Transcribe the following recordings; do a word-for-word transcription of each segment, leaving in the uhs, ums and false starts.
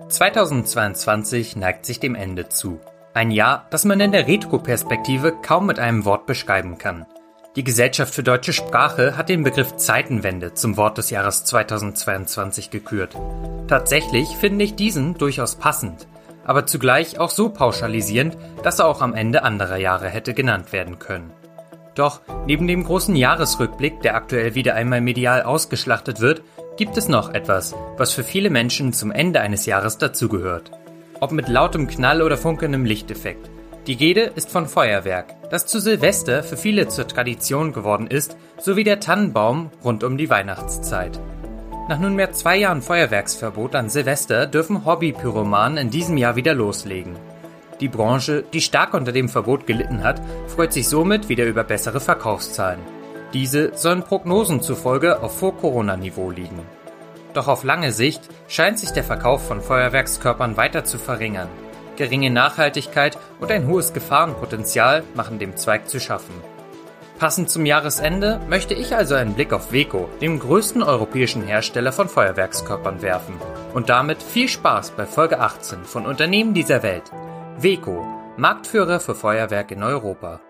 zweitausendzweiundzwanzig neigt sich dem Ende zu. Ein Jahr, das man in der Retroperspektive kaum mit einem Wort beschreiben kann. Die Gesellschaft für deutsche Sprache hat den Begriff Zeitenwende zum Wort des Jahres zweitausendzweiundzwanzig gekürt. Tatsächlich finde ich diesen durchaus passend, aber zugleich auch so pauschalisierend, dass er auch am Ende anderer Jahre hätte genannt werden können. Doch neben dem großen Jahresrückblick, der aktuell wieder einmal medial ausgeschlachtet wird, gibt es noch etwas, was für viele Menschen zum Ende eines Jahres dazugehört. Ob mit lautem Knall oder funkelndem Lichteffekt. Die Rede ist von Feuerwerk, das zu Silvester für viele zur Tradition geworden ist, sowie der Tannenbaum rund um die Weihnachtszeit. Nach nunmehr zwei Jahren Feuerwerksverbot an Silvester dürfen Hobby-Pyromanen in diesem Jahr wieder loslegen. Die Branche, die stark unter dem Verbot gelitten hat, freut sich somit wieder über bessere Verkaufszahlen. Diese sollen Prognosen zufolge auf Vor-Corona-Niveau liegen. Doch auf lange Sicht scheint sich der Verkauf von Feuerwerkskörpern weiter zu verringern. Geringe Nachhaltigkeit und ein hohes Gefahrenpotenzial machen dem Zweig zu schaffen. Passend zum Jahresende möchte ich also einen Blick auf Weco, dem größten europäischen Hersteller von Feuerwerkskörpern, werfen. Und damit viel Spaß bei Folge achtzehn von Unternehmen dieser Welt. Weco, Marktführer für Feuerwerk in Europa.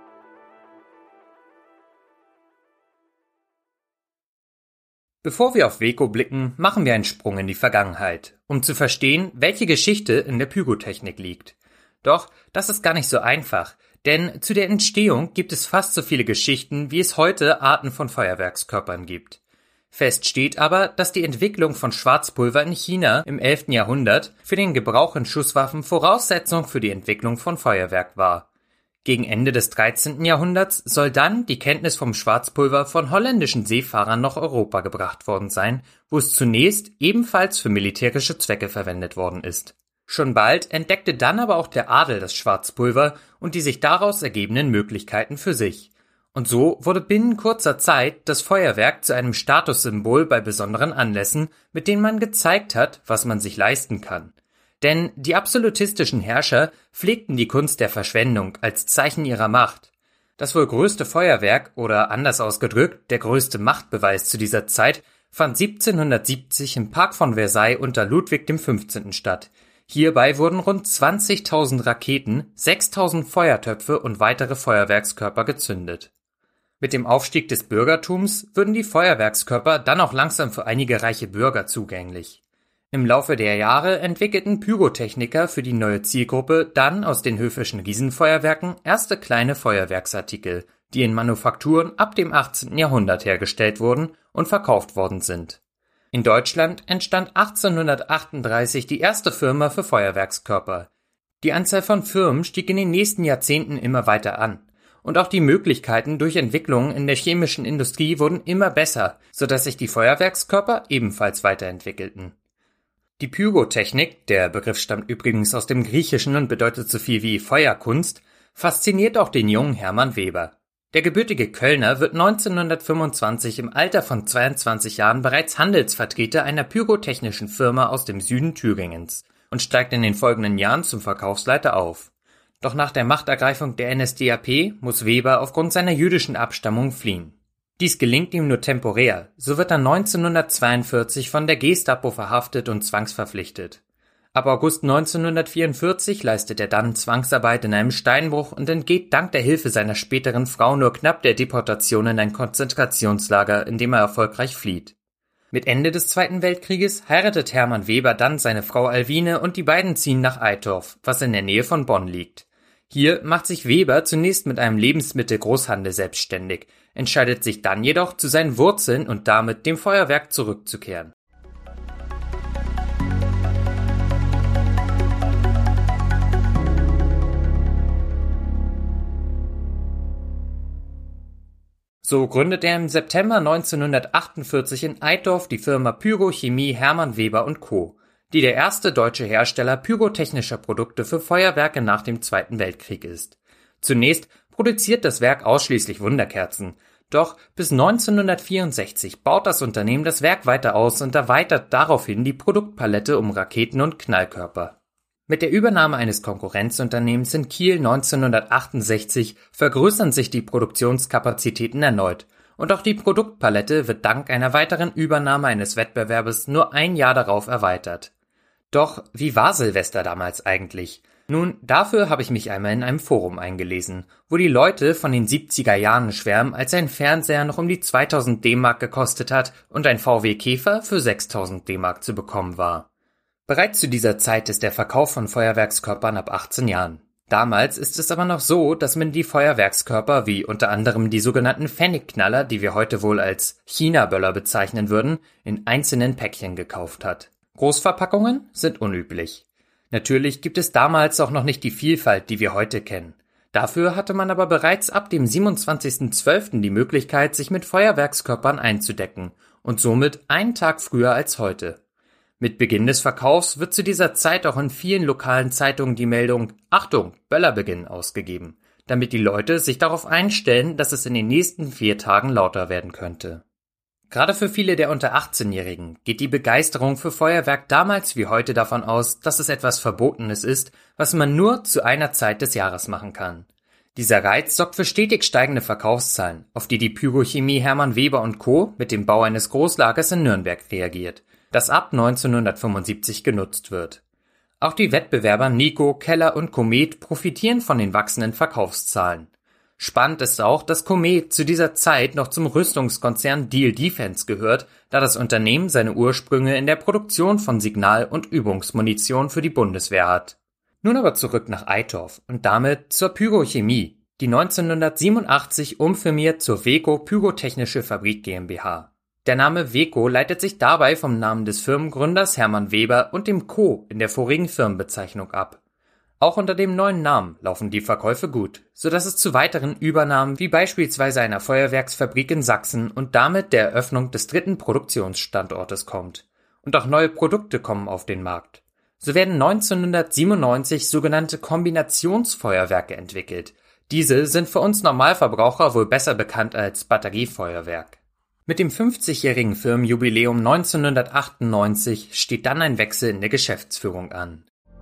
Bevor wir auf Weco blicken, machen wir einen Sprung in die Vergangenheit, um zu verstehen, welche Geschichte in der Pyrotechnik liegt. Doch das ist gar nicht so einfach, denn zu der Entstehung gibt es fast so viele Geschichten, wie es heute Arten von Feuerwerkskörpern gibt. Fest steht aber, dass die Entwicklung von Schwarzpulver in China im elften Jahrhundert für den Gebrauch in Schusswaffen Voraussetzung für die Entwicklung von Feuerwerk war. Gegen Ende des dreizehnten Jahrhunderts soll dann die Kenntnis vom Schwarzpulver von holländischen Seefahrern nach Europa gebracht worden sein, wo es zunächst ebenfalls für militärische Zwecke verwendet worden ist. Schon bald entdeckte dann aber auch der Adel das Schwarzpulver und die sich daraus ergebenden Möglichkeiten für sich. Und so wurde binnen kurzer Zeit das Feuerwerk zu einem Statussymbol bei besonderen Anlässen, mit denen man gezeigt hat, was man sich leisten kann. Denn die absolutistischen Herrscher pflegten die Kunst der Verschwendung als Zeichen ihrer Macht. Das wohl größte Feuerwerk, oder anders ausgedrückt, der größte Machtbeweis zu dieser Zeit, fand siebzehnhundertsiebzig im Park von Versailles unter Ludwig dem Fünfzehnten statt. Hierbei wurden rund zwanzigtausend Raketen, sechstausend Feuertöpfe und weitere Feuerwerkskörper gezündet. Mit dem Aufstieg des Bürgertums würden die Feuerwerkskörper dann auch langsam für einige reiche Bürger zugänglich. Im Laufe der Jahre entwickelten Pyrotechniker für die neue Zielgruppe dann aus den höfischen Riesenfeuerwerken erste kleine Feuerwerksartikel, die in Manufakturen ab dem achtzehnten Jahrhundert hergestellt wurden und verkauft worden sind. In Deutschland entstand achtzehnhundertachtunddreißig die erste Firma für Feuerwerkskörper. Die Anzahl von Firmen stieg in den nächsten Jahrzehnten immer weiter an. Und auch die Möglichkeiten durch Entwicklungen in der chemischen Industrie wurden immer besser, sodass sich die Feuerwerkskörper ebenfalls weiterentwickelten. Die Pyrotechnik, der Begriff stammt übrigens aus dem Griechischen und bedeutet so viel wie Feuerkunst, fasziniert auch den jungen Hermann Weber. Der gebürtige Kölner wird neunzehnhundertfünfundzwanzig im Alter von zweiundzwanzig Jahren bereits Handelsvertreter einer pyrotechnischen Firma aus dem Süden Thüringens und steigt in den folgenden Jahren zum Verkaufsleiter auf. Doch nach der Machtergreifung der N S D A P muss Weber aufgrund seiner jüdischen Abstammung fliehen. Dies gelingt ihm nur temporär, so wird er neunzehnhundertzweiundvierzig von der Gestapo verhaftet und zwangsverpflichtet. Ab August neunzehnhundertvierundvierzig leistet er dann Zwangsarbeit in einem Steinbruch und entgeht dank der Hilfe seiner späteren Frau nur knapp der Deportation in ein Konzentrationslager, in dem er erfolgreich flieht. Mit Ende des Zweiten Weltkrieges heiratet Hermann Weber dann seine Frau Alwine und die beiden ziehen nach Eitorf, was in der Nähe von Bonn liegt. Hier macht sich Weber zunächst mit einem Lebensmittelgroßhandel selbstständig, entscheidet sich dann jedoch zu seinen Wurzeln und damit dem Feuerwerk zurückzukehren. So gründet er im September neunzehnhundertachtundvierzig in Eitorf die Firma Pyrochemie Hermann Weber und Co., die der erste deutsche Hersteller pyrotechnischer Produkte für Feuerwerke nach dem Zweiten Weltkrieg ist. Zunächst produziert das Werk ausschließlich Wunderkerzen, doch bis neunzehnhundertvierundsechzig baut das Unternehmen das Werk weiter aus und erweitert daraufhin die Produktpalette um Raketen und Knallkörper. Mit der Übernahme eines Konkurrenzunternehmens in Kiel neunzehnhundertachtundsechzig vergrößern sich die Produktionskapazitäten erneut und auch die Produktpalette wird dank einer weiteren Übernahme eines Wettbewerbes nur ein Jahr darauf erweitert. Doch wie war Silvester damals eigentlich? Nun, dafür habe ich mich einmal in einem Forum eingelesen, wo die Leute von den siebziger Jahren schwärmen, als ein Fernseher noch um die zweitausend D-Mark gekostet hat und ein V W Käfer für sechstausend D-Mark zu bekommen war. Bereits zu dieser Zeit ist der Verkauf von Feuerwerkskörpern ab achtzehn Jahren. Damals ist es aber noch so, dass man die Feuerwerkskörper, wie unter anderem die sogenannten Pfennigknaller, die wir heute wohl als China-Böller bezeichnen würden, in einzelnen Päckchen gekauft hat. Großverpackungen sind unüblich. Natürlich gibt es damals auch noch nicht die Vielfalt, die wir heute kennen. Dafür hatte man aber bereits ab dem siebenundzwanzigsten zwölften die Möglichkeit, sich mit Feuerwerkskörpern einzudecken und somit einen Tag früher als heute. Mit Beginn des Verkaufs wird zu dieser Zeit auch in vielen lokalen Zeitungen die Meldung „Achtung, Böllerbeginn" ausgegeben, damit die Leute sich darauf einstellen, dass es in den nächsten vier Tagen lauter werden könnte. Gerade für viele der unter achtzehnjährigen geht die Begeisterung für Feuerwerk damals wie heute davon aus, dass es etwas Verbotenes ist, was man nur zu einer Zeit des Jahres machen kann. Dieser Reiz sorgt für stetig steigende Verkaufszahlen, auf die die Pyrochemie Hermann Weber und Co. mit dem Bau eines Großlagers in Nürnberg reagiert, das ab neunzehnhundertfünfundsiebzig genutzt wird. Auch die Wettbewerber Nico, Keller und Komet profitieren von den wachsenden Verkaufszahlen. Spannend ist auch, dass Komet zu dieser Zeit noch zum Rüstungskonzern Diehl Defence gehört, da das Unternehmen seine Ursprünge in der Produktion von Signal- und Übungsmunition für die Bundeswehr hat. Nun aber zurück nach Eitorf und damit zur Pyrochemie, die neunzehnhundertsiebenundachtzig umfirmiert zur Weco Pyrotechnische Fabrik GmbH. Der Name Weco leitet sich dabei vom Namen des Firmengründers Hermann Weber und dem Co. in der vorigen Firmenbezeichnung ab. Auch unter dem neuen Namen laufen die Verkäufe gut, sodass es zu weiteren Übernahmen wie beispielsweise einer Feuerwerksfabrik in Sachsen und damit der Eröffnung des dritten Produktionsstandortes kommt. Und auch neue Produkte kommen auf den Markt. So werden neunzehnhundertsiebenundneunzig sogenannte Kombinationsfeuerwerke entwickelt. Diese sind für uns Normalverbraucher wohl besser bekannt als Batteriefeuerwerk. Mit dem fünfzigjährigen Firmenjubiläum neunzehnhundertachtundneunzig steht dann ein Wechsel in der Geschäftsführung an.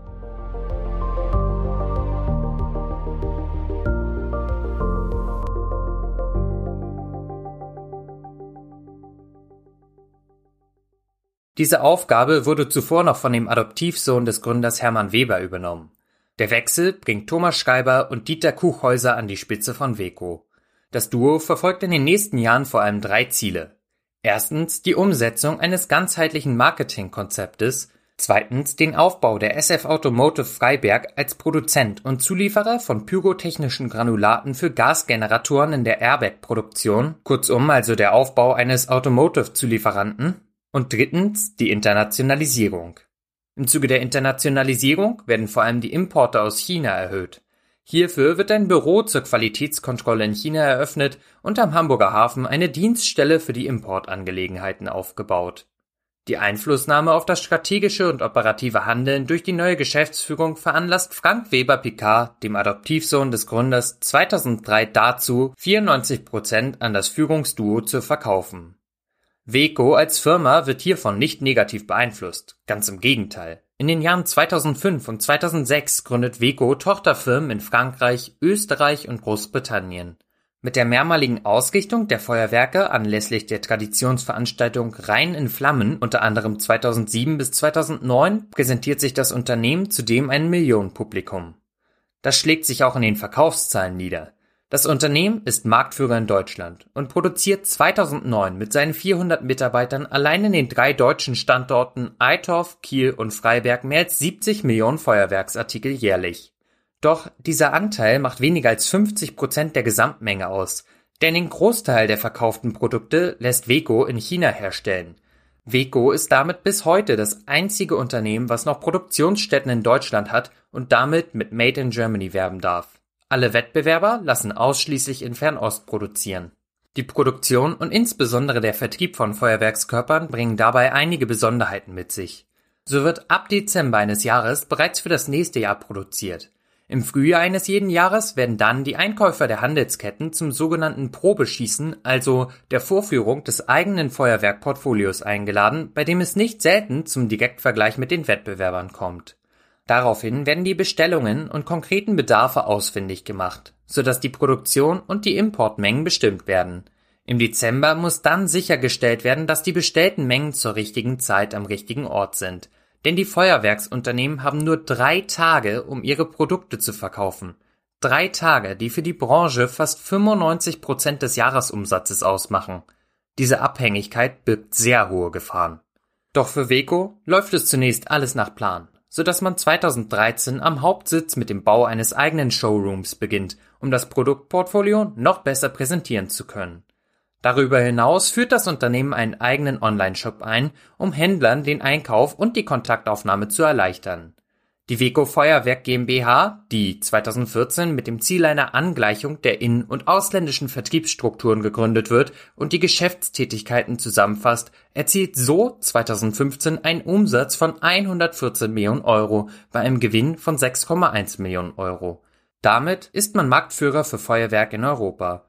Diese Aufgabe wurde zuvor noch von dem Adoptivsohn des Gründers Hermann Weber übernommen. Der Wechsel bringt Thomas Schreiber und Dieter Kuchhäuser an die Spitze von Weco. Das Duo verfolgt in den nächsten Jahren vor allem drei Ziele. Erstens die Umsetzung eines ganzheitlichen Marketingkonzeptes, zweitens den Aufbau der S F Automotive Freiberg als Produzent und Zulieferer von pyrotechnischen Granulaten für Gasgeneratoren in der Airbag-Produktion, kurzum also der Aufbau eines Automotive-Zulieferanten, und drittens die Internationalisierung. Im Zuge der Internationalisierung werden vor allem die Importe aus China erhöht. Hierfür wird ein Büro zur Qualitätskontrolle in China eröffnet und am Hamburger Hafen eine Dienststelle für die Importangelegenheiten aufgebaut. Die Einflussnahme auf das strategische und operative Handeln durch die neue Geschäftsführung veranlasst Frank Weber-Picard, dem Adoptivsohn des Gründers, zweitausenddrei dazu, vierundneunzig Prozent an das Führungsduo zu verkaufen. Weco als Firma wird hiervon nicht negativ beeinflusst, ganz im Gegenteil. In den Jahren zweitausendfünf und zweitausendsechs gründet Weco Tochterfirmen in Frankreich, Österreich und Großbritannien. Mit der mehrmaligen Ausrichtung der Feuerwerke anlässlich der Traditionsveranstaltung Rhein in Flammen, unter anderem zweitausendsieben bis zweitausendneun, präsentiert sich das Unternehmen zudem einem Millionenpublikum. Das schlägt sich auch in den Verkaufszahlen nieder. Das Unternehmen ist Marktführer in Deutschland und produziert zweitausendneun mit seinen vierhundert Mitarbeitern allein in den drei deutschen Standorten Eitorf, Kiel und Freiberg mehr als siebzig Millionen Feuerwerksartikel jährlich. Doch dieser Anteil macht weniger als fünfzig Prozent der Gesamtmenge aus, denn den Großteil der verkauften Produkte lässt Weco in China herstellen. Weco ist damit bis heute das einzige Unternehmen, was noch Produktionsstätten in Deutschland hat und damit mit Made in Germany werben darf. Alle Wettbewerber lassen ausschließlich in Fernost produzieren. Die Produktion und insbesondere der Vertrieb von Feuerwerkskörpern bringen dabei einige Besonderheiten mit sich. So wird ab Dezember eines Jahres bereits für das nächste Jahr produziert. Im Frühjahr eines jeden Jahres werden dann die Einkäufer der Handelsketten zum sogenannten Probeschießen, also der Vorführung des eigenen Feuerwerkportfolios eingeladen, bei dem es nicht selten zum Direktvergleich mit den Wettbewerbern kommt. Daraufhin werden die Bestellungen und konkreten Bedarfe ausfindig gemacht, sodass die Produktion und die Importmengen bestimmt werden. Im Dezember muss dann sichergestellt werden, dass die bestellten Mengen zur richtigen Zeit am richtigen Ort sind. Denn die Feuerwerksunternehmen haben nur drei Tage, um ihre Produkte zu verkaufen. Drei Tage, die für die Branche fast fünfundneunzig Prozent des Jahresumsatzes ausmachen. Diese Abhängigkeit birgt sehr hohe Gefahren. Doch für Weco läuft es zunächst alles nach Plan, sodass man zweitausenddreizehn am Hauptsitz mit dem Bau eines eigenen Showrooms beginnt, um das Produktportfolio noch besser präsentieren zu können. Darüber hinaus führt das Unternehmen einen eigenen Online-Shop ein, um Händlern den Einkauf und die Kontaktaufnahme zu erleichtern. Die Weco Feuerwerk GmbH, die zweitausendvierzehn mit dem Ziel einer Angleichung der in- und ausländischen Vertriebsstrukturen gegründet wird und die Geschäftstätigkeiten zusammenfasst, erzielt so zweitausendfünfzehn einen Umsatz von hundertvierzehn Millionen Euro bei einem Gewinn von sechs Komma eins Millionen Euro. Damit ist man Marktführer für Feuerwerk in Europa.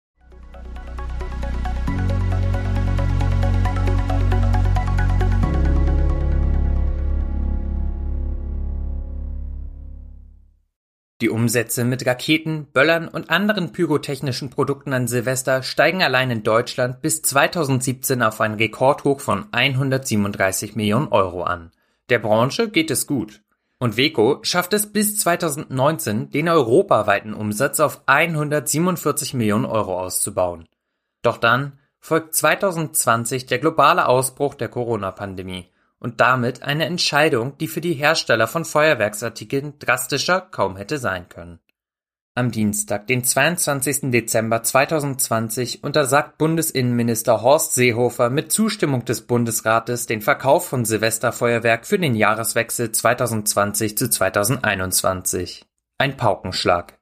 Die Umsätze mit Raketen, Böllern und anderen pyrotechnischen Produkten an Silvester steigen allein in Deutschland bis zweitausendsiebzehn auf einen Rekordhoch von hundertsiebenunddreißig Millionen Euro an. Der Branche geht es gut. Und Weco schafft es bis zweitausendneunzehn, den europaweiten Umsatz auf hundertsiebenundvierzig Millionen Euro auszubauen. Doch dann folgt zweitausendzwanzig der globale Ausbruch der Corona-Pandemie. Und damit eine Entscheidung, die für die Hersteller von Feuerwerksartikeln drastischer kaum hätte sein können. Am Dienstag, den zweiundzwanzigsten Dezember zweitausendzwanzig, untersagt Bundesinnenminister Horst Seehofer mit Zustimmung des Bundesrates den Verkauf von Silvesterfeuerwerk für den Jahreswechsel zweitausendzwanzig zu zweitausendeinundzwanzig. Ein Paukenschlag.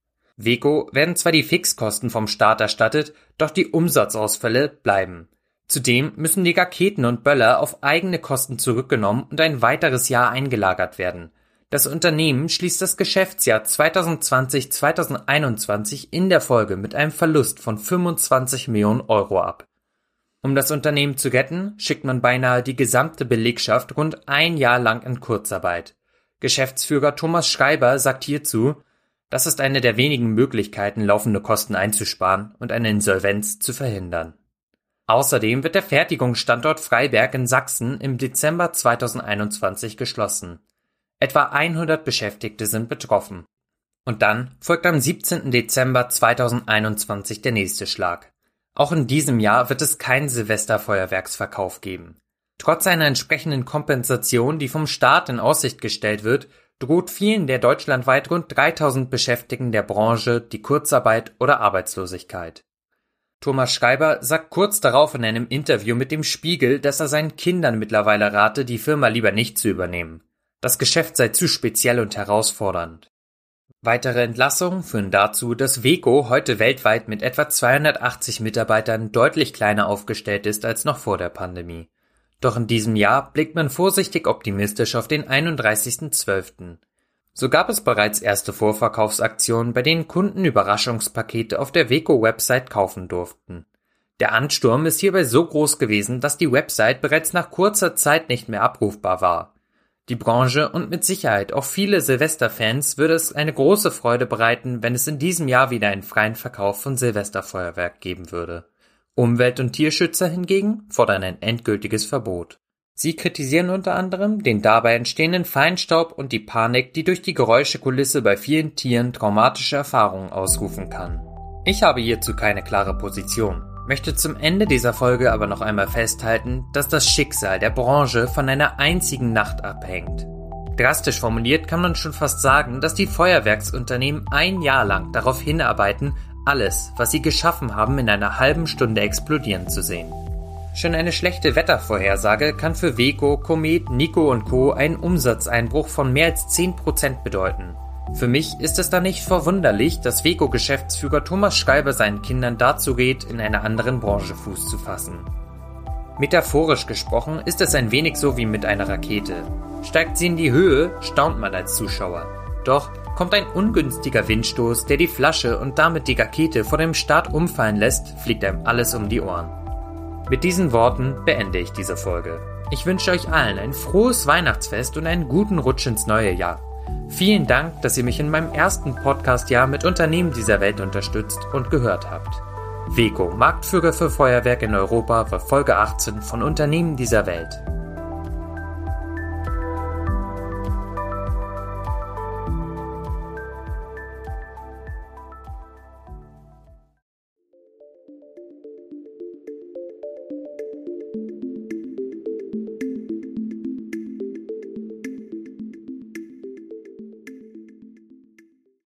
Weco werden zwar die Fixkosten vom Staat erstattet, doch die Umsatzausfälle bleiben. Zudem müssen die Raketen und Böller auf eigene Kosten zurückgenommen und ein weiteres Jahr eingelagert werden. Das Unternehmen schließt das Geschäftsjahr zweitausendzwanzig zu zweitausendeinundzwanzig in der Folge mit einem Verlust von fünfundzwanzig Millionen Euro ab. Um das Unternehmen zu retten, schickt man beinahe die gesamte Belegschaft rund ein Jahr lang in Kurzarbeit. Geschäftsführer Thomas Schreiber sagt hierzu: Das ist eine der wenigen Möglichkeiten, laufende Kosten einzusparen und eine Insolvenz zu verhindern. Außerdem wird der Fertigungsstandort Freiberg in Sachsen im Dezember zweitausendeinundzwanzig geschlossen. Etwa hundert Beschäftigte sind betroffen. Und dann folgt am siebzehnten Dezember zweitausendeinundzwanzig der nächste Schlag. Auch in diesem Jahr wird es keinen Silvesterfeuerwerksverkauf geben. Trotz einer entsprechenden Kompensation, die vom Staat in Aussicht gestellt wird, droht vielen der deutschlandweit rund dreitausend Beschäftigten der Branche die Kurzarbeit oder Arbeitslosigkeit. Thomas Schreiber sagt kurz darauf in einem Interview mit dem Spiegel, dass er seinen Kindern mittlerweile rate, die Firma lieber nicht zu übernehmen. Das Geschäft sei zu speziell und herausfordernd. Weitere Entlassungen führen dazu, dass Weco heute weltweit mit etwa zweihundertachtzig Mitarbeitern deutlich kleiner aufgestellt ist als noch vor der Pandemie. Doch in diesem Jahr blickt man vorsichtig optimistisch auf den einunddreißigsten zwölften So gab es bereits erste Vorverkaufsaktionen, bei denen Kunden Überraschungspakete auf der Weco-Website kaufen durften. Der Ansturm ist hierbei so groß gewesen, dass die Website bereits nach kurzer Zeit nicht mehr abrufbar war. Die Branche und mit Sicherheit auch viele Silvesterfans würde es eine große Freude bereiten, wenn es in diesem Jahr wieder einen freien Verkauf von Silvesterfeuerwerk geben würde. Umwelt- und Tierschützer hingegen fordern ein endgültiges Verbot. Sie kritisieren unter anderem den dabei entstehenden Feinstaub und die Panik, die durch die Geräuschekulisse bei vielen Tieren traumatische Erfahrungen ausrufen kann. Ich habe hierzu keine klare Position, möchte zum Ende dieser Folge aber noch einmal festhalten, dass das Schicksal der Branche von einer einzigen Nacht abhängt. Drastisch formuliert kann man schon fast sagen, dass die Feuerwerksunternehmen ein Jahr lang darauf hinarbeiten, alles, was sie geschaffen haben, in einer halben Stunde explodieren zu sehen. Schon eine schlechte Wettervorhersage kann für Weco, Comet, Nico und Co. einen Umsatzeinbruch von mehr als zehn Prozent bedeuten. Für mich ist es da nicht verwunderlich, dass Weco-Geschäftsführer Thomas Schreiber seinen Kindern dazu rät, in einer anderen Branche Fuß zu fassen. Metaphorisch gesprochen ist es ein wenig so wie mit einer Rakete. Steigt sie in die Höhe, staunt man als Zuschauer. Doch kommt ein ungünstiger Windstoß, der die Flasche und damit die Rakete vor dem Start umfallen lässt, fliegt einem alles um die Ohren. Mit diesen Worten beende ich diese Folge. Ich wünsche euch allen ein frohes Weihnachtsfest und einen guten Rutsch ins neue Jahr. Vielen Dank, dass ihr mich in meinem ersten Podcast-Jahr mit Unternehmen dieser Welt unterstützt und gehört habt. Weco, Marktführer für Feuerwerk in Europa, war Folge achtzehn von Unternehmen dieser Welt.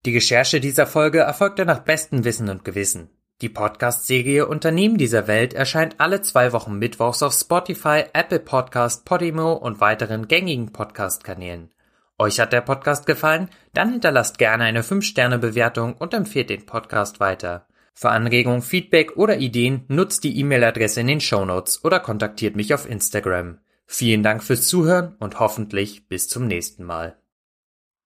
Die Recherche dieser Folge erfolgte nach bestem Wissen und Gewissen. Die Podcast-Serie Unternehmen dieser Welt erscheint alle zwei Wochen mittwochs auf Spotify, Apple Podcast, Podimo und weiteren gängigen Podcast-Kanälen. Euch hat der Podcast gefallen? Dann hinterlasst gerne eine fünf Sterne Bewertung und empfehlt den Podcast weiter. Für Anregungen, Feedback oder Ideen nutzt die E-Mail-Adresse in den Shownotes oder kontaktiert mich auf Instagram. Vielen Dank fürs Zuhören und hoffentlich bis zum nächsten Mal.